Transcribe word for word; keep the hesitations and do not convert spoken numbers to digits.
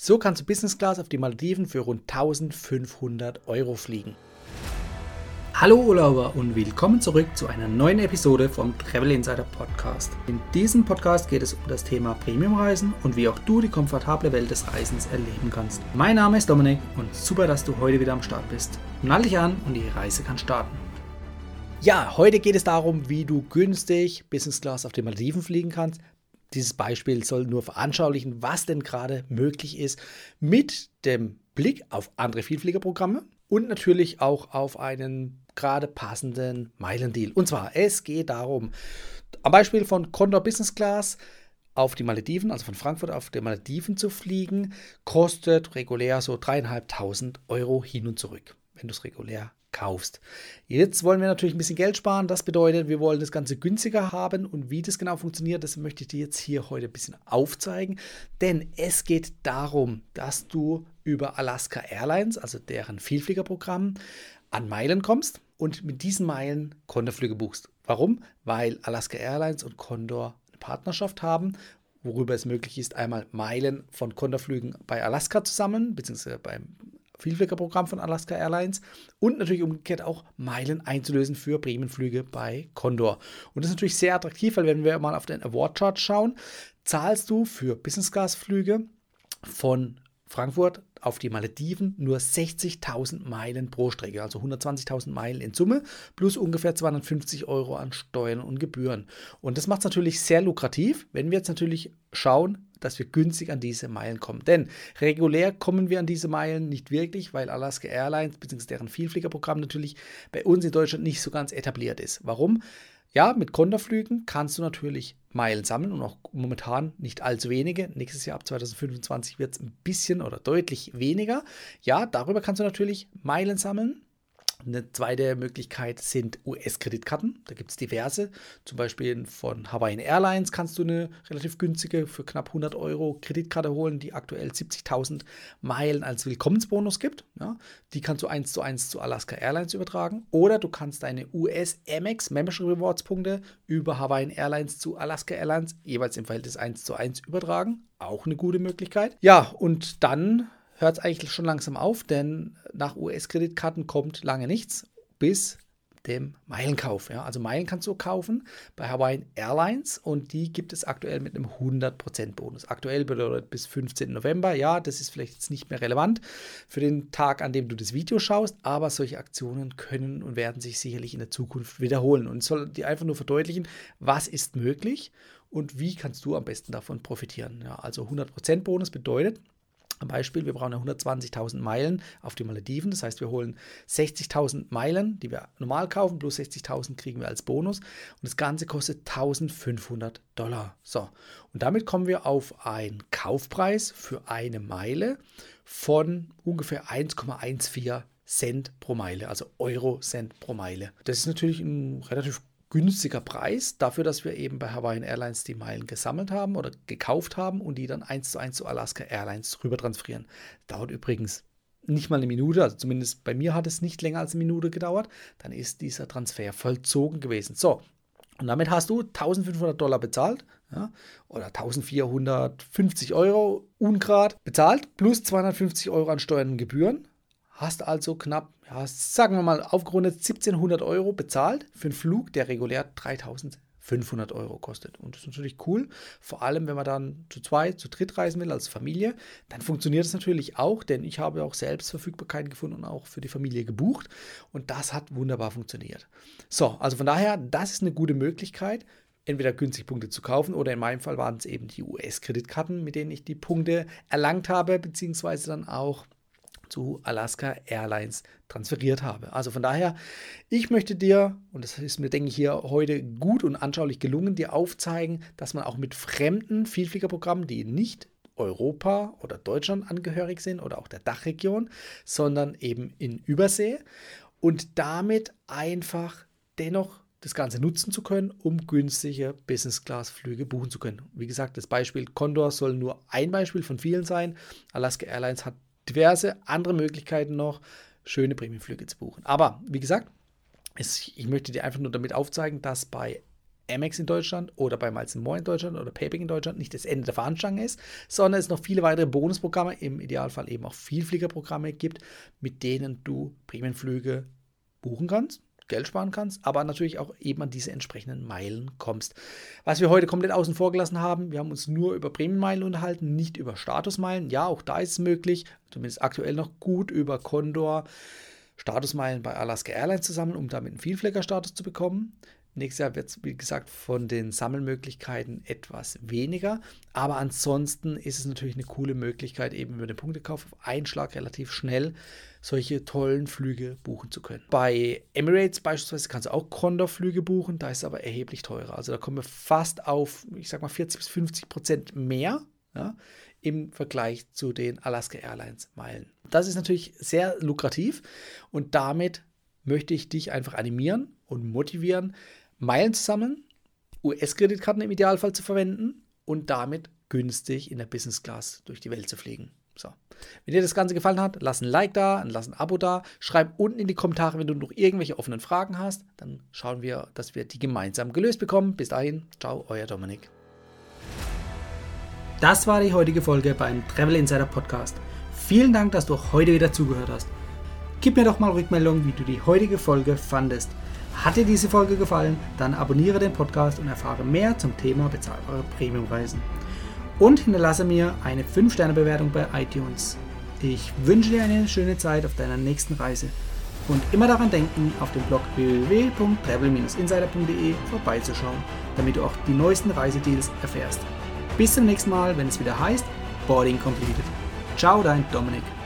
So kannst du Business Class auf die Malediven für rund eintausendfünfhundert Euro fliegen. Hallo Urlauber und willkommen zurück zu einer neuen Episode vom Travel Insider Podcast. In diesem Podcast geht es um das Thema Premiumreisen und wie auch du die komfortable Welt des Reisens erleben kannst. Mein Name ist Dominik und super, dass du heute wieder am Start bist. Nall dich an und die Reise kann starten. Ja, heute geht es darum, wie du günstig Business Class auf die Malediven fliegen kannst. Dieses Beispiel soll nur veranschaulichen, was denn gerade möglich ist mit dem Blick auf andere Vielfliegerprogramme und natürlich auch auf einen gerade passenden Meilendeal. Und zwar, es geht darum, am Beispiel von Condor Business Class auf die Malediven, also von Frankfurt auf die Malediven zu fliegen, kostet regulär so dreieinhalbtausend Euro hin und zurück, wenn du es regulär kaufst. Jetzt wollen wir natürlich ein bisschen Geld sparen. Das bedeutet, wir wollen das Ganze günstiger haben. Und wie das genau funktioniert, das möchte ich dir jetzt hier heute ein bisschen aufzeigen. Denn es geht darum, dass du über Alaska Airlines, also deren Vielfliegerprogramm, an Meilen kommst und mit diesen Meilen Condor-Flüge buchst. Warum? Weil Alaska Airlines und Condor eine Partnerschaft haben, worüber es möglich ist, einmal Meilen von Condor-Flügen bei Alaska zu sammeln, beziehungsweise beim Vielfliegerprogramm von Alaska Airlines und natürlich umgekehrt auch Meilen einzulösen für Prämienflüge bei Condor. Und das ist natürlich sehr attraktiv, weil wenn wir mal auf den Award Chart schauen, zahlst du für Business Class Flüge von Frankfurt auf die Malediven nur sechzigtausend Meilen pro Strecke, also hundertzwanzigtausend Meilen in Summe, plus ungefähr zweihundertfünfzig Euro an Steuern und Gebühren. Und das macht es natürlich sehr lukrativ, wenn wir jetzt natürlich schauen, dass wir günstig an diese Meilen kommen. Denn regulär kommen wir an diese Meilen nicht wirklich, weil Alaska Airlines bzw. deren Vielfliegerprogramm natürlich bei uns in Deutschland nicht so ganz etabliert ist. Warum? Ja, mit Condor-Flügen kannst du natürlich Meilen sammeln und auch momentan nicht allzu wenige. Nächstes Jahr ab zweitausendfünfundzwanzig wird es ein bisschen oder deutlich weniger. Ja, darüber kannst du natürlich Meilen sammeln. Eine zweite Möglichkeit sind U S-Kreditkarten. Da gibt es diverse. Zum Beispiel von Hawaiian Airlines kannst du eine relativ günstige für knapp hundert Euro Kreditkarte holen, die aktuell siebzigtausend Meilen als Willkommensbonus gibt. Ja, die kannst du eins zu eins zu Alaska Airlines übertragen. Oder du kannst deine U S-Amex Membership Rewards Punkte über Hawaiian Airlines zu Alaska Airlines jeweils im Verhältnis eins zu eins übertragen. Auch eine gute Möglichkeit. Ja, und dann hört es eigentlich schon langsam auf, denn nach U S-Kreditkarten kommt lange nichts bis dem Meilenkauf. Ja. Also Meilen kannst du kaufen bei Hawaiian Airlines und die gibt es aktuell mit einem hundert Prozent Bonus. Aktuell bedeutet bis fünfzehnten November. Ja, das ist vielleicht jetzt nicht mehr relevant für den Tag, an dem du das Video schaust, aber solche Aktionen können und werden sich sicherlich in der Zukunft wiederholen. Und es soll dir einfach nur verdeutlichen, was ist möglich und wie kannst du am besten davon profitieren. Ja, also hundert Prozent Bonus bedeutet, am Beispiel, wir brauchen ja hundertzwanzigtausend Meilen auf die Malediven. Das heißt, wir holen sechzigtausend Meilen, die wir normal kaufen, plus sechzigtausend kriegen wir als Bonus. Und das Ganze kostet eintausendfünfhundert Dollar. So, und damit kommen wir auf einen Kaufpreis für eine Meile von ungefähr eins Komma vierzehn Cent pro Meile, also Euro-Cent pro Meile. Das ist natürlich ein relativ günstiger Preis dafür, dass wir eben bei Hawaiian Airlines die Meilen gesammelt haben oder gekauft haben und die dann eins zu eins zu Alaska Airlines rüber transferieren. Dauert übrigens nicht mal eine Minute, also zumindest bei mir hat es nicht länger als eine Minute gedauert. Dann ist dieser Transfer vollzogen gewesen. So, und damit hast du eintausendfünfhundert Dollar bezahlt, ja, oder eintausendvierhundertfünfzig Euro ungrad bezahlt, plus zweihundertfünfzig Euro an Steuern und Gebühren. Hast also knapp, ja, sagen wir mal, aufgerundet siebzehnhundert Euro bezahlt für einen Flug, der regulär dreitausendfünfhundert Euro kostet. Und das ist natürlich cool, vor allem wenn man dann zu zweit, zu dritt reisen will als Familie, dann funktioniert es natürlich auch, denn ich habe auch selbst Verfügbarkeiten gefunden und auch für die Familie gebucht und das hat wunderbar funktioniert. So, also von daher, das ist eine gute Möglichkeit, entweder günstig Punkte zu kaufen oder in meinem Fall waren es eben die U S-Kreditkarten, mit denen ich die Punkte erlangt habe, beziehungsweise dann auch zu Alaska Airlines transferiert habe. Also von daher, ich möchte dir, und das ist mir, denke ich, hier heute gut und anschaulich gelungen, dir aufzeigen, dass man auch mit fremden Vielfliegerprogrammen, die nicht Europa oder Deutschland angehörig sind oder auch der Dachregion, sondern eben in Übersee und damit einfach dennoch das Ganze nutzen zu können, um günstige Business-Class-Flüge buchen zu können. Wie gesagt, das Beispiel Condor soll nur ein Beispiel von vielen sein. Alaska Airlines hat diverse andere Möglichkeiten noch, schöne Prämienflüge zu buchen. Aber wie gesagt, es, ich möchte dir einfach nur damit aufzeigen, dass bei Amex in Deutschland oder bei Miles and More in Deutschland oder PayBack in Deutschland nicht das Ende der Fahnenstange ist, sondern es noch viele weitere Bonusprogramme, im Idealfall eben auch Vielfliegerprogramme gibt, mit denen du Prämienflüge buchen kannst, Geld sparen kannst, aber natürlich auch eben an diese entsprechenden Meilen kommst. Was wir heute komplett außen vor gelassen haben, wir haben uns nur über Prämienmeilen unterhalten, nicht über Statusmeilen. Ja, auch da ist es möglich, zumindest aktuell noch gut über Condor Statusmeilen bei Alaska Airlines zu sammeln, um damit einen Vielfliegerstatus zu bekommen. Nächstes Jahr wird es, wie gesagt, von den Sammelmöglichkeiten etwas weniger. Aber ansonsten ist es natürlich eine coole Möglichkeit, eben über den Punktekauf auf einen Schlag relativ schnell solche tollen Flüge buchen zu können. Bei Emirates beispielsweise kannst du auch Condor-Flüge buchen, da ist es aber erheblich teurer. Also da kommen wir fast auf, ich sag mal, vierzig bis fünfzig Prozent mehr, ja, im Vergleich zu den Alaska Airlines Meilen. Das ist natürlich sehr lukrativ und damit möchte ich dich einfach animieren und motivieren, Meilen zu sammeln, U S-Kreditkarten im Idealfall zu verwenden und damit günstig in der Business Class durch die Welt zu fliegen. So. Wenn dir das Ganze gefallen hat, lass ein Like da, lass ein Abo da, schreib unten in die Kommentare, wenn du noch irgendwelche offenen Fragen hast, dann schauen wir, dass wir die gemeinsam gelöst bekommen. Bis dahin, ciao, euer Dominik. Das war die heutige Folge beim Travel Insider Podcast. Vielen Dank, dass du heute wieder zugehört hast. Gib mir doch mal Rückmeldung, wie du die heutige Folge fandest. Hat dir diese Folge gefallen, dann abonniere den Podcast und erfahre mehr zum Thema bezahlbare Premiumreisen. Und hinterlasse mir eine fünf Sterne Bewertung bei iTunes. Ich wünsche dir eine schöne Zeit auf deiner nächsten Reise. Und immer daran denken, auf dem Blog w w w punkt travel Bindestrich insider punkt d e vorbeizuschauen, damit du auch die neuesten Reisedeals erfährst. Bis zum nächsten Mal, wenn es wieder heißt Boarding Completed. Ciao, dein Dominik.